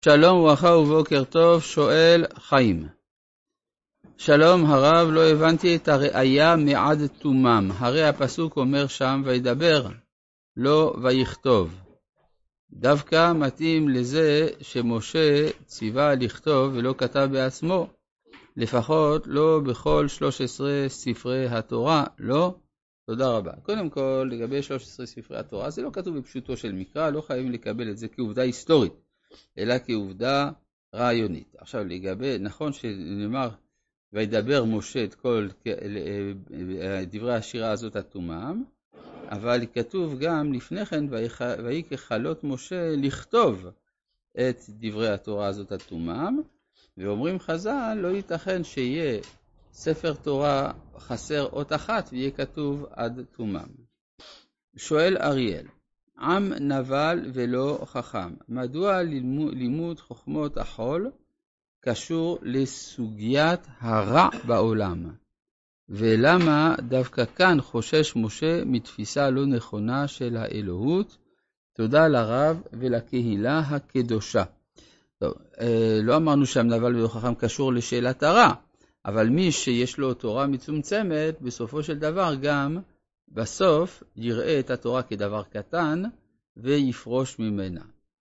שלום וברכה ובוקר טוב, שואל חיים. שלום הרב, לא הבנתי את הראייה מעד תומם. הרי הפסוק אומר שם וידבר, לא ויכתוב. דווקא מתאים לזה שמשה ציווה לכתוב ולא כתב בעצמו. לפחות לא בכל 13 ספרי התורה, לא? תודה רבה. קודם כל, לגבי 13 ספרי התורה, זה לא כתוב בפשוטו של מקרא, לא חייבים לקבל את זה כעובדה היסטורית, אלא כעובדה רעיונית. עכשיו, לגבי, נכון שנאמר, וידבר משה את כל דברי השירה הזאת התומם, אבל כתוב גם לפני כן, ויהי ככלות משה לכתוב את דברי התורה הזאת התומם, ואומרים חז"ל, לא ייתכן שיהיה ספר תורה חסר אות אחת ויהיה כתוב עד תומם. שואל אריאל, עם נבל ולא חכם, מדוע לימוד חוכמות החול קשור לסוגיית הרע בעולם? ולמה דווקא כאן חושש משה מתפיסה לא נכונה של האלוהות? תודה לרב ולקהילה הקדושה. טוב, לא אמרנו שהנבל ולא חכם קשור לשאלת הרע, אבל מי שיש לו תורה מצומצמת, בסופו של דבר גם בסוף יראה את התורה כדבר קטן ויפרוש ממנה.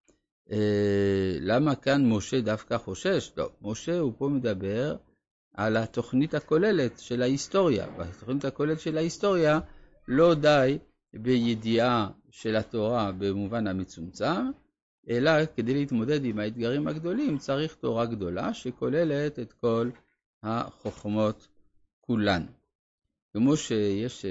למה כאן משה דווקא חושש? לא, משה הוא פה מדבר על התוכנית הכוללת של ההיסטוריה. בתוכנית הכוללת של ההיסטוריה לא די בידיעה של התורה במובן המצומצם, אלא כדי להתמודד עם האתגרים הגדולים צריך תורה גדולה שכוללת את כל החוכמות כולן. כמו שיש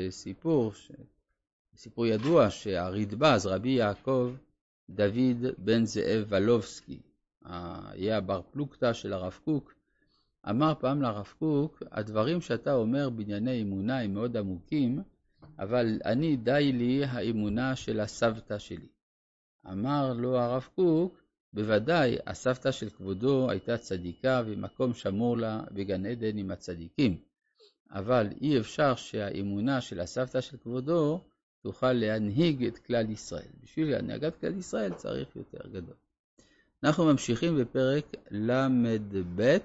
סיפור ידוע שהרדב"ז, רבי יעקב דוד בן זאב ולובסקי, היה בר פלוגתא של הרב קוק, אמר פעם לרב קוק, הדברים שאתה אומר בענייני אמונה הם מאוד עמוקים, אבל אני די לי האמונה של הסבתא שלי. אמר לו הרב קוק, בוודאי הסבתא של כבודו הייתה צדיקה ומקום שמור לה בגן עדן עם הצדיקים, אבל אי אפשר שהאמונה של הסבתא של כבודו תוכל להנהיג את כלל ישראל. בשביל הנהגת כלל ישראל צריך יותר גדול. אנחנו ממשיכים בפרק למ"ב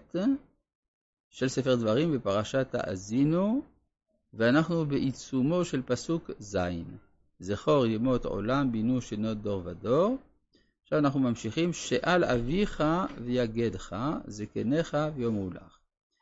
של ספר דברים בפרשת האזינו, ואנחנו בעיצומו של פסוק זין. זכור ימות עולם בינו שנות דור ודור. עכשיו אנחנו ממשיכים, שאל אביך ויגדך, זקניך ויאמרו לך.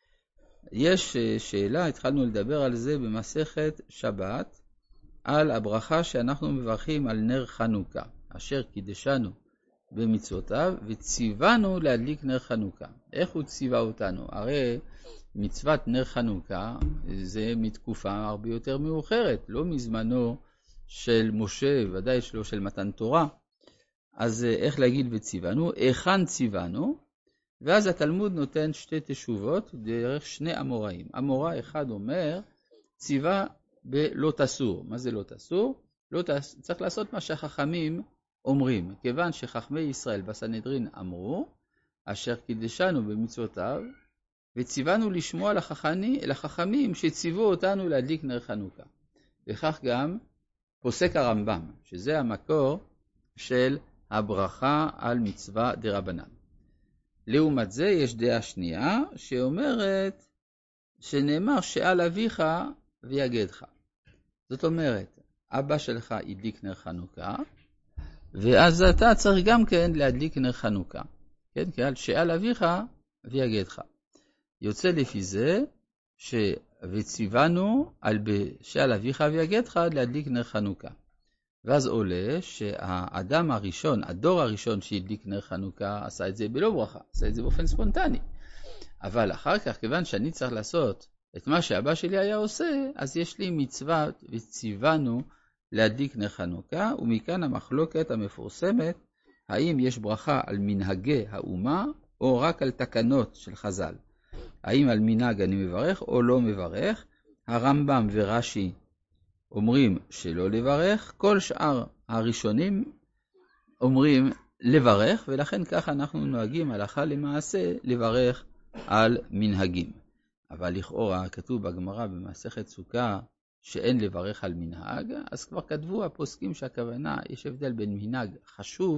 יש שאלה, התחלנו לדבר על זה במסכת שבת, על הברכה שאנחנו מברכים על נר חנוכה, אשר קידשנו במצוותיו וציוונו להדליק נר חנוכה. איך הוא ציווה אותנו? הרי מצוות נר חנוכה זה מתקופה הרבה יותר מאוחרת, לא מזמנו של משה, ודאי שלא של מתן תורה. אז איך להגיד וציוונו? היכן ציוונו? ואז התלמוד נותן שתי תשובות דרך שני אמוראים. אמורא אחד אומר, ציווה בלא תסור. מה זה לא תסור? צריך לעשות מה שהחכמים אומרים. כיוון שחכמי ישראל בסנהדרין אמרו, אשר קידשנו במצוותיו, וציוונו לשמוע לחכמים שציוו אותנו להדליק נר חנוכה. וכך גם פוסק הרמב"ם, שזה המקור של הברכה על מצווה דרבנן. לעומת זה יש דעה שנייה שאומרת שנאמר שאל אביך ויגדך. זאת אומרת, אבא שלך הדליק נר חנוכה, ואז אתה צריך גם כן להדליק נר חנוכה. כן, כי שאל אביך ויגדך. יוצא לפי זה וציוונו על שאל אביך ויגדך להדליק נר חנוכה. ואז עולה שהאדם הראשון, הדור הראשון שהדליק נר חנוכה, עשה את זה בלא ברכה, עשה את זה באופן ספונטני. אבל אחר כך, כיוון שאני צריך לעשות את מה שאבא שלי היה עושה, אז יש לי מצווה וציוונו להדליק נר חנוכה, ומכאן המחלוקת המפורסמת, האם יש ברכה על מנהגי האומה, או רק על תקנות של חז"ל. האם על מנהג אני מברך או לא מברך? הרמב"ם ורש"י אומרים שלא לברך, כל שאר הראשונים אומרים לברך, ולכן כך אנחנו נוהגים הלכה למעשה לברך על מנהגים. אבל לכאורה כתוב בגמרא במסכת סוכה שאין לברך על מנהג, אז כבר כתבו הפוסקים שהכוונה, יש הבדל בין מנהג חשוב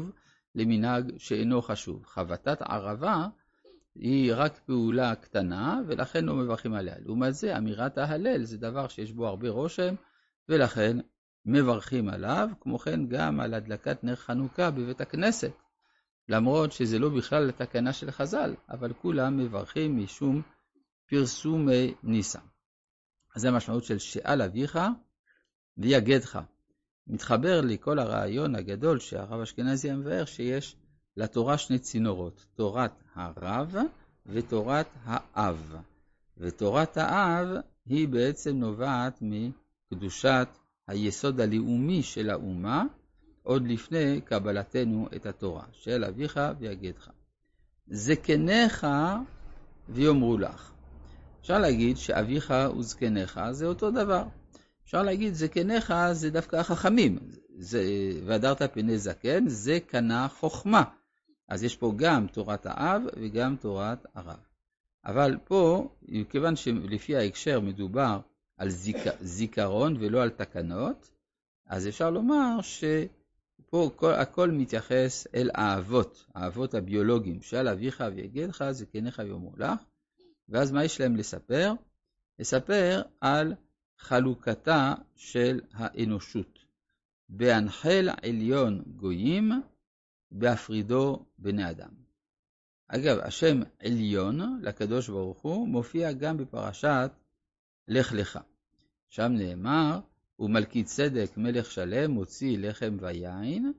למנהג שאינו חשוב. חבטת ערבה היא רק פעולה קטנה, ולכן לא מברכים עליה. לעומת זה, אמירת ההלל זה דבר שיש בו הרבה רושם, ולכן מברכים עליו, כמו כן גם על הדלקת נר חנוכה בבית הכנסת, למרות שזה לא בכלל לתקנה של חז"ל, אבל כולם מברכים משום פרסומי ניסה. אז זה המשמעות של שאל אביך ויגדך. מתחבר לי כל הרעיון הגדול שהרב אשכנזי מבאר שיש לתורה שני צינורות, תורת הרב ותורת האב. ותורת האב היא בעצם נובעת מקדושת היסוד הלאומי של האומה, עוד לפני קבלתנו את התורה. שאל אביך ויגדך. זקניך ויאמרו לך. אפשר להגיד שאביך וזקניך זה אותו דבר. אפשר להגיד זקניך זה דווקא החכמים. והדרת פני זקן זה קנה חוכמה. אז יש פה גם תורת האב וגם תורת הרב. אבל פה, כיוון שלפי ההקשר מדובר על זיכרון ולא על תקנות, אז אפשר לומר שפה הכל מתייחס אל האבות הביולוגיים. שאל אביך ויגדך זקניך ויאמרו לך. ואז מה יש להם לספר? לספר על חלוקתה של האנושות. בהנחל עליון גויים, בהפרידו בני אדם. אגב, השם עליון לקדוש ברוך הוא מופיע גם בפרשת לך לך. שם נאמר, ומלכי צדק מלך שלם מוציא לחם ויין,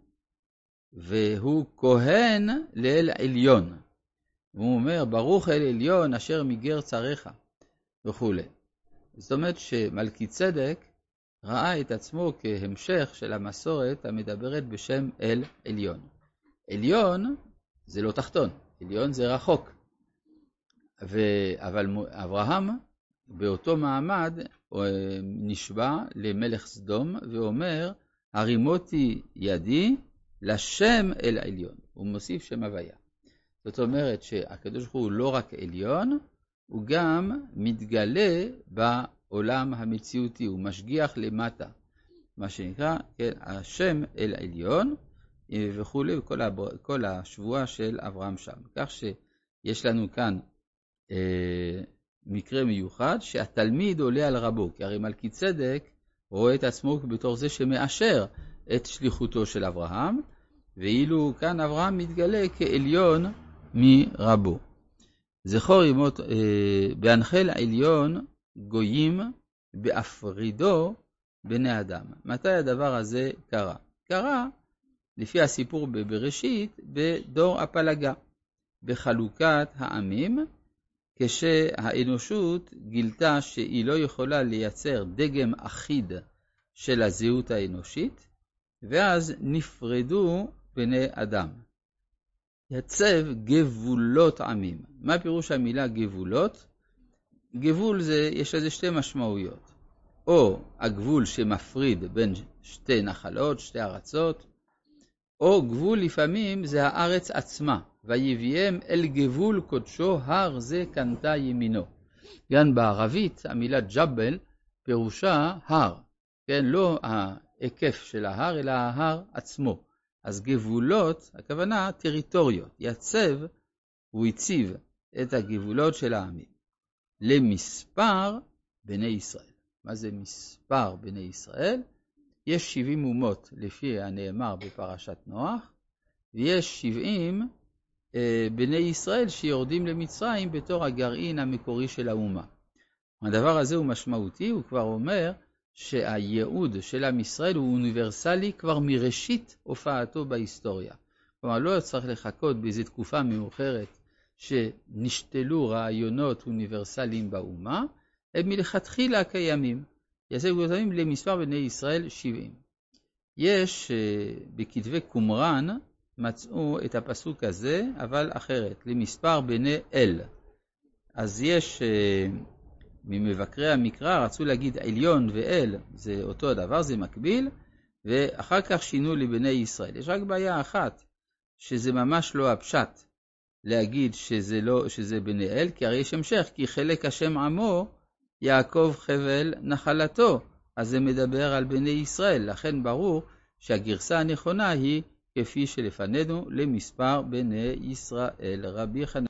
והוא כהן לאל עליון. והוא אומר, ברוך אל עליון אשר מגר צריך וכו'. זאת אומרת שמלכי צדק ראה את עצמו כהמשך של המסורת המדברת בשם אל עליון. עליון זה לא תחתון, עליון זה רחוק. אבל אברהם באותו מעמד נשבע למלך סדום ואומר, הרימותי ידי לשם אל עליון. הוא מוסיף שם הוויה. זאת אומרת שהקדוש ברוך הוא לא רק עליון, הוא גם מתגלה בעולם המציאותי, הוא משגיח למטה. מה שנקרא, כן, השם אל עליון וכו', כל השבועה של אברהם שם. כך שיש לנו כאן מקרה מיוחד שהתלמיד עולה על רבו, כי הרי מלכי צדק רואה את עצמו בתור זה שמאשר את שליחותו של אברהם, ואילו כאן אברהם מתגלה כעליון מרבו. זכור ימות בהנחל עליון גויים בהפרידו בני אדם. מתי הדבר הזה קרה? קרה לפי הסיפור בבראשית בדור הפלגה, בחלוקת העמים, כשהאנושות גילתה שהיא לא יכולה לייצר דגם אחיד של הזהות האנושית, ואז נפרדו בני אדם. יצב גבולות עמים. מה פירוש המילה גבולות? גבול זה, יש לזה שתי משמעויות. או הגבול שמפריד בין שתי נחלות, שתי ארצות, או גבול לפעמים זה הארץ עצמה. ויביאם אל גבול קודשו הר זה קנתה ימינו. גם בערבית המילה ג'בל פירושה הר. כן, לא ההיקף של ההר אלא ההר עצמו. אז גבולות, הכוונה טריטוריות. יצב, הוא הציב את הגבולות של העמים. למספר בני ישראל. מה זה מספר בני ישראל? יש 70 אומות לפי הנאמר בפרשת נוח, ויש 70 בני ישראל שיורדים למצרים בתור הגרעין המקורי של האומה. הדבר הזה הוא משמעותי, הוא כבר אומר שהייעוד של עם ישראל הוא אוניברסלי כבר מראשית הופעתו בהיסטוריה. כלומר, לא צריך לחכות באיזו תקופה מאוחרת שנשתלו רעיונות אוניברסליים באומה, הם מלכתחילה קיימים. יעשו גוזמים למספר בני ישראל 70. יש בכתבי קומראן מצאו את הפסוק הזה, אבל אחרת, למספר בני אל. אז יש ממבקרי המקרא רצו להגיד עליון ואל, זה אותו הדבר, זה מקביל, ואחר כך שינו לבני ישראל. יש רק בעיה אחת, שזה ממש לא הפשט להגיד שזה בני אל, כי הרי יש המשך, כי חלק השם עמו, יעקב חבל נחלתו, אז זה מדבר על בני ישראל, לכן ברור שהגרסה הנכונה היא כפי שלפנינו למספר בני ישראל. רבי חנניה